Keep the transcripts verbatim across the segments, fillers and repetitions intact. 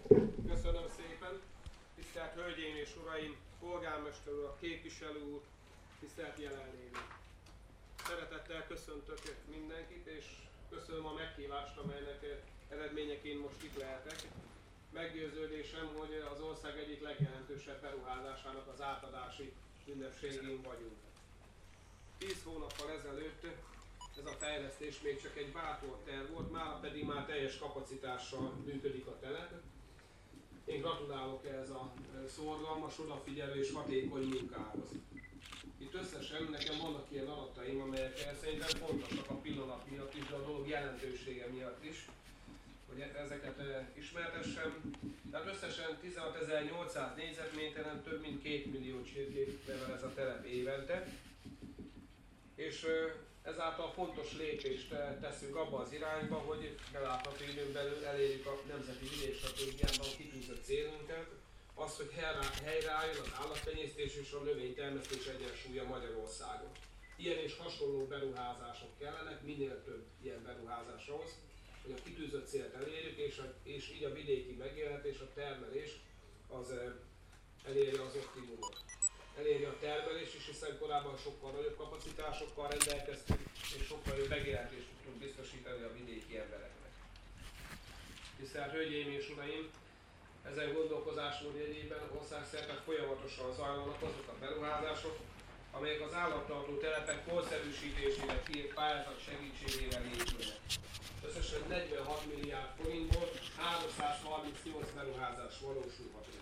Köszönöm szépen, tisztelt Hölgyeim és Uraim, polgármester úr, képviselő úr, tisztelt jelenlévők! Szeretettel köszöntök mindenkit, és köszönöm a meghívást, amelynek eredményeként most itt lehetek. Meggyőződésem, hogy az ország egyik legjelentősebb beruházásának az átadási ünnepségén vagyunk. Tíz hónappal ezelőtt ez a fejlesztés még csak egy bátor terv volt, mára pedig már teljes kapacitással működik a telep. Én gratulálok ehhez a szorgalmas, odafigyelő és hatékony munkához. Itt összesen nekem vannak ilyen adataim, amelyek szerintem fontosak a pillanat miatt is, de a dolog jelentősége miatt is, hogy ezeket ismertessem. Tehát összesen tizenhatezer-nyolcszáz négyzetméteren több mint két millió csirkét nevel ez a telep évente, és ezáltal fontos lépést teszünk abba az irányba, hogy belátható időn belül elérjük a Nemzeti Vidékstratégiában kitűzött célunkat, az, hogy helyreálljon az állattenyésztés és a növénytermesztés egyensúlya Magyarországon. Ilyen és hasonló beruházások kellenek, minél több ilyen beruházás ahhoz, hogy a kitűzött célt elérjük, és, a, és így a vidéki megélhetés, a termelés az elérje az optimumot. Elérje a termelés is, hiszen korábban sokkal nagyobb kapacitásokkal rendelkeztünk, és sokkal jobb megélhetést tudtunk biztosítani a vidéki embereknek. Tisztelt Hölgyeim és Uraim! Ezen gondolkozásmód jegyében országszerte folyamatosan zajlanak azok a beruházások, amelyek az állattartó telepek korszerűsítésére kírt pályázat segítségével épülnek. Összesen negyvenhat milliárd forintból háromszázharmincnyolc beruházás valósulhat meg.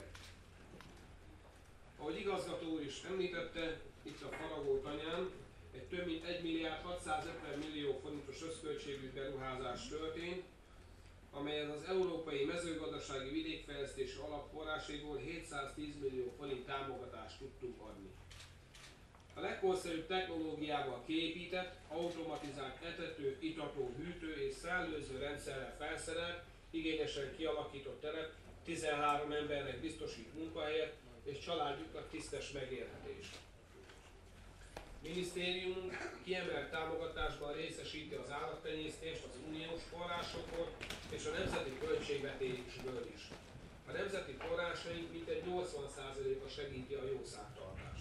Ahogy igazgató úr is említette, itt a Faragó tanyán egy több mint egy milliárd hatszázötven millió forintos összköltségű beruházás történt, amelyen az Európai Mezőgazdasági Vidékfejlesztési Alap forrásaiból hétszáztíz millió forint támogatást tudtunk adni. A legkorszerűbb technológiával kiépített, automatizált etető, itató, hűtő és szellőző rendszerrel felszerelt, igényesen kialakított telep tizenhárom embernek biztosít munkahelyet és családjuknak tisztes megélhetést. Minisztériumunk kiemelt támogatásban részesíti az állattenyésztést az uniós forrásokból és a nemzeti költségvetésből is. A nemzeti forrásaink mintegy nyolcvan százaléka segíti a jószágtartást.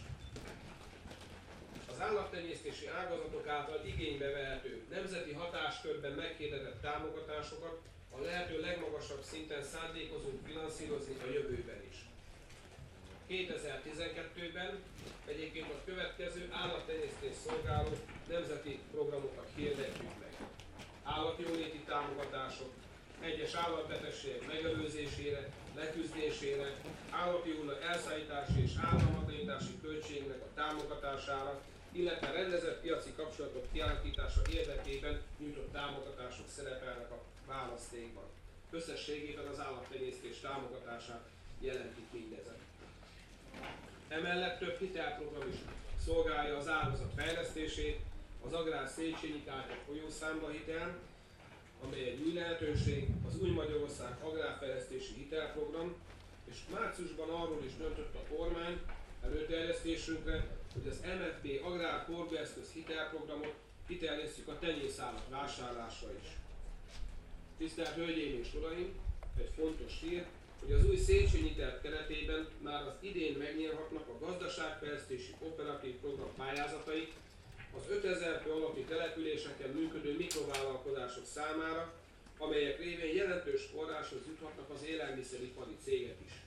Az állattenyésztési ágazatok által igénybe vehető nemzeti hatáskörben meghirdetett támogatásokat a lehető legmagasabb szinten szándékozunk finanszírozni a jövőben is. kétezer-tizenkettőben egyébként a következő állattenyésztést szolgáló nemzeti programokat hirdetjük meg. Állatjóléti támogatások, egyes állatbetegségek megelőzésére, leküzdésére, állatjóló elszállítási és általmatlanítási költségnek a támogatására, illetve rendezett piaci kapcsolatok kialakítása érdekében nyújtott támogatások szerepelnek a választékban. Összességében az állattenyésztés támogatását jelentik mindezek. Emellett több hitelprogram is szolgálja az ágazat fejlesztését, az Agrár Széchenyi Kártya folyószámba hitel, amely egy új lehetőség, az Új Magyarország Agrárfejlesztési Hitelprogram, és márciusban arról is döntött a kormány előterjesztésünkre, hogy az em ef bé Agrár Forgóeszköz hitelprogramot hiteleztük a tenyészállat vásárlásra is. Tisztelt Hölgyeim és Uraim! Egy fontos hír, hogy az új Széchenyi terv keretében már az idén megnyílhatnak a gazdaságfejlesztési operatív program pályázatai az ötezer fő alatti településeken működő mikrovállalkozások számára, amelyek révén jelentős forráshoz juthatnak az élelmiszeripari cégek is.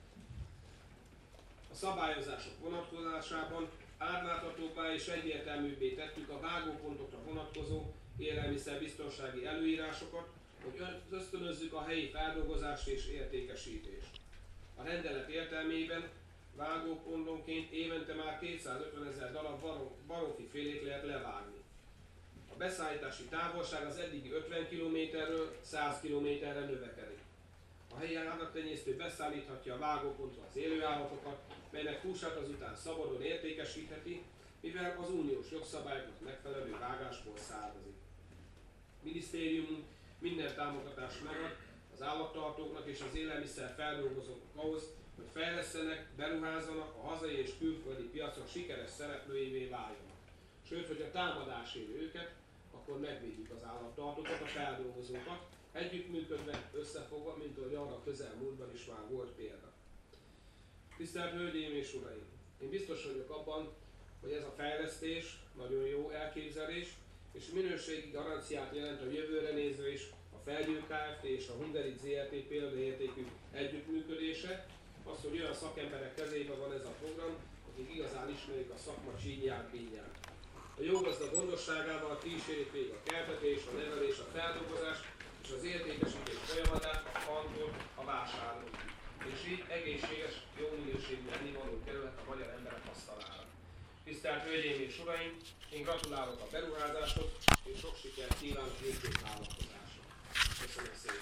A szabályozások vonatkozásában átláthatóbbá és egyértelműbbé tettük a vágópontokra vonatkozó élelmiszerbiztonsági előírásokat, hogy ösztönözzük a helyi feldolgozást és értékesítést. A rendelet értelmében vágópontonként évente már kétszázötvenezer darab baromfi félét lehet levágni. A beszállítási távolság az eddigi ötven kilométerről száz kilométerre növekedik. A helyi állattenyésztő beszállíthatja a vágópontra az élőállatokat, melynek húsát azután szabadon értékesítheti, mivel az uniós jogszabályoknak megfelelő vágásból származik. Minisztériumunk minden támogatást megad az állattartóknak és az élelmiszer feldolgozóknak ahhoz, hogy fejlesztenek, beruházzanak, a hazai és külföldi piacon sikeres szereplőivé váljanak. Sőt, hogyha támadás éri őket, akkor megvédjük az állattartókat, a feldolgozókat, együttműködve, összefogva, mint ahogy arra közelmúltban is már volt példa. Tisztelt Hölgyeim és Uraim! Én biztos vagyok abban, hogy ez a fejlesztés nagyon jó elképzelés, és minőségi garanciát jelent a jövőre nézve is a Felgyő Kft. És a Hunderit zé er té példaértékű együttműködése, az, hogy olyan szakemberek kezében van ez a program, akik igazán ismerik a szakma csínyát, bínyát. A jó gazda gondosságával kísérik végig a keltetés, a nevelés, a feldolgozás és az értékesítés folyamatát a faltól a vásáron. És így egészséges, jó minőségű ennivaló kerülhet a magyar emberek asztalára. Tisztelt Hölgyeim és Uraim! Én gratulálok a beruházáshoz, és sok sikert kívánok mindkét vállalkozásnak. Köszönöm szépen!